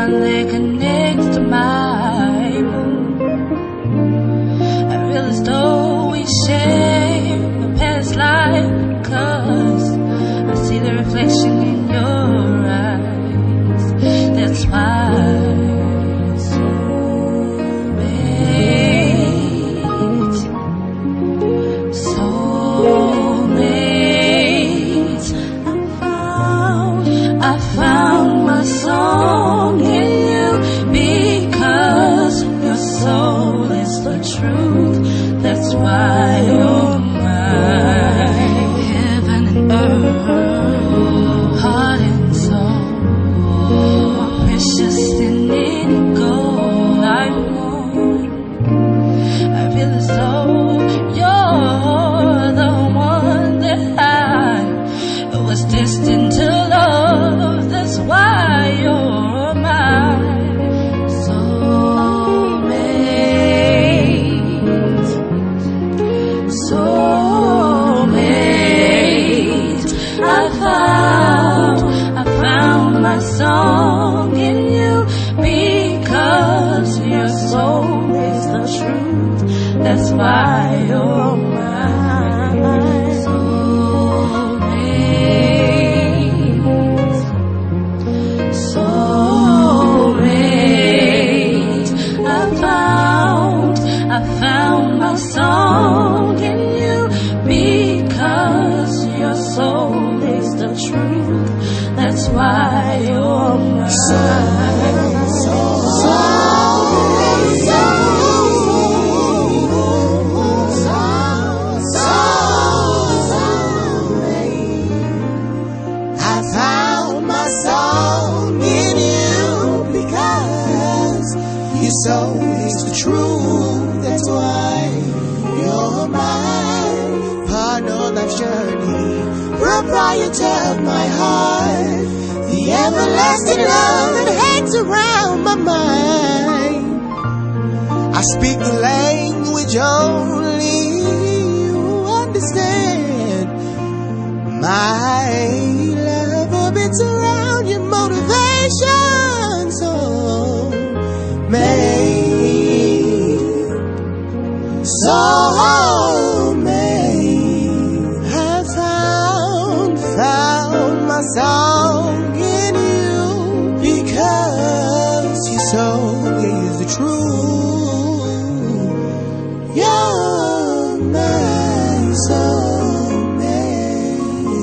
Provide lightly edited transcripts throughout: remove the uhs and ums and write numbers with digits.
finally connect to my mood. I realized though we share a past life, 'cause I see the reflection in your eyes. That's why. That's why you're mine. Heaven and earth, heart and soul, more precious than any gold I want. I feel as though you're the one that I was destined to love. That's why you're mine. I found my song in you, because your soul is the truth. That's why you're mine. Soulmate. I found my song in you, because your soul is the truth. That's why you're mine. I found my song in you, because your soul is the truth. That's why you're mine. Partner of life's journey, proprietor of my heart, the everlasting love that hangs around my mind. I speak the language only you understand. My love orbits around your motivation. So found my song in you, because your soul is the truth. You're my soulmate.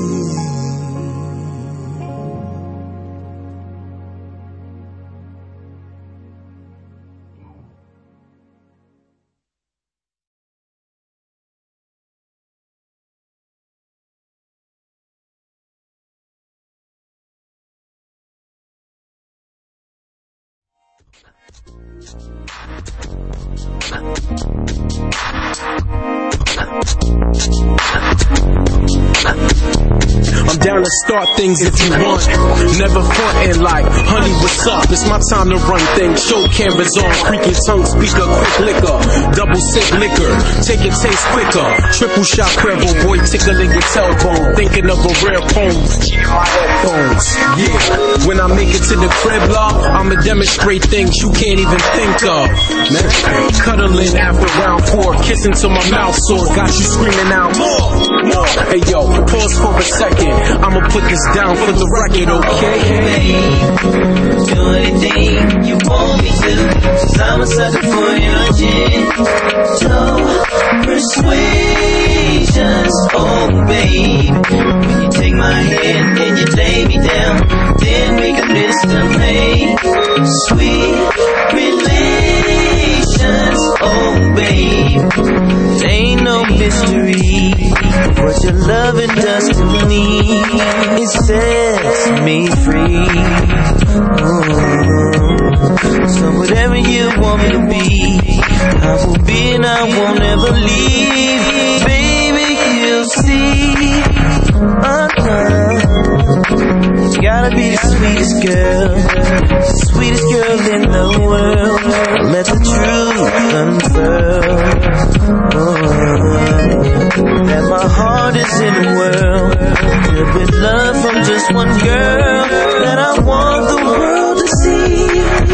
I'm down to start things if you want. Never frontin' like, honey, what's up? It's my time to run things. Show canvas on, creaky tongue speaker, quick liquor, double sip liquor, take it taste quicker. Triple shot Cuervo, boy tickling your tailbone. Thinking of a rare poem, my headphones. Yeah, when I make it to the crib, love, I'ma demonstrate things you can't even think of. Man, cuddling after round 4, kissing till my mouth sore, got you screaming out more. Hey yo, pause for a second. I'ma put this down for the record, okay? Do anything you want me to, 'cause I'm a sucker for your gentle persuasions. Oh babe, when you take my hand and you lay me down, then we can make sweet relations. Oh babe, there ain't no mystery. What your loving does to me, it sets me free. So whatever you want me to be, I will be and I won't ever leave. Baby, you'll see. You gotta be the sweetest girl, the sweetest girl in the world. Let the truth unfurl. That my heart is in the world, filled with love from just one girl, that I want the world to see.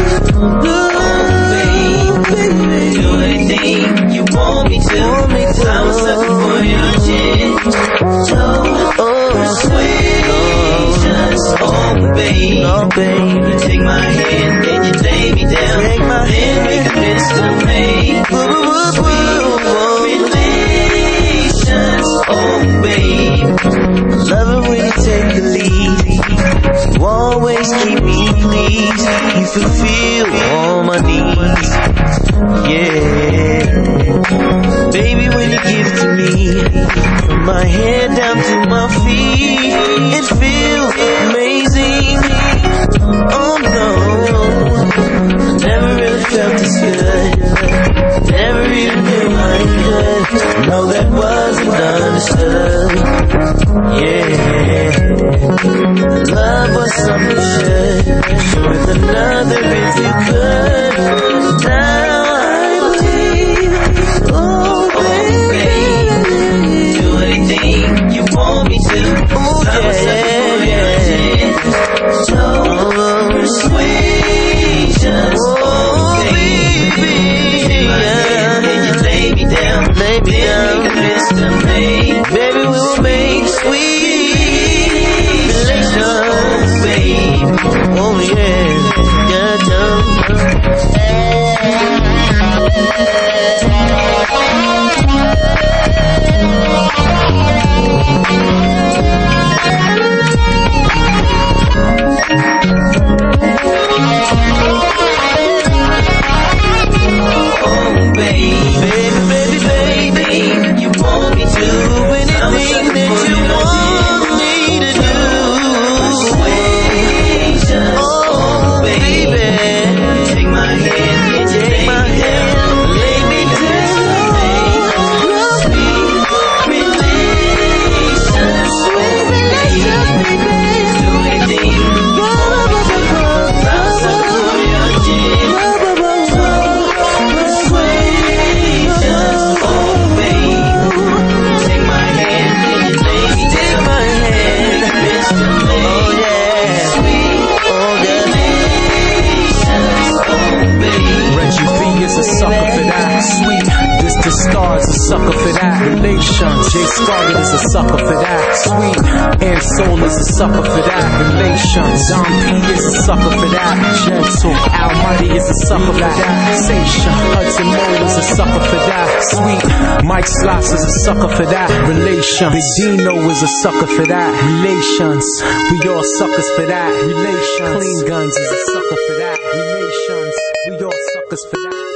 babe, oh babe, you take my hand and you lay me down. Take my hand, we commit to make relations. Oh babe, I love it when you take the lead. You always keep me pleased. You fulfill all my needs. Yeah, baby, when you give to me, from my head down to my feet, it feels amazing. Oh no, I never really felt this good. Never even knew I could. No, that wasn't understood. Yeah, love was something you should share with another if you could. Now I believe, oh baby, do anything you want me to. Oh yeah, so persuasion. Oh baby, take my hand and you lay me down. Lay me down, Mr. May. Baby, we will make sweet relations, babe. Oh yeah, Stars a sucker for that. Relations, Jay Scarlett is a sucker for that. Sweet, and Soul is a sucker for that. Relations, Don P is a sucker for that. Gentle, Almighty is a sucker for that. Sation, Hudson Moe is a sucker for that. Sweet, Mike Sloss is a sucker for that. Relations, Big Dino is a sucker for that. Relations, we all suckers for that. Relations, Clean Guns is a sucker for that. Relations, we all suckers for that.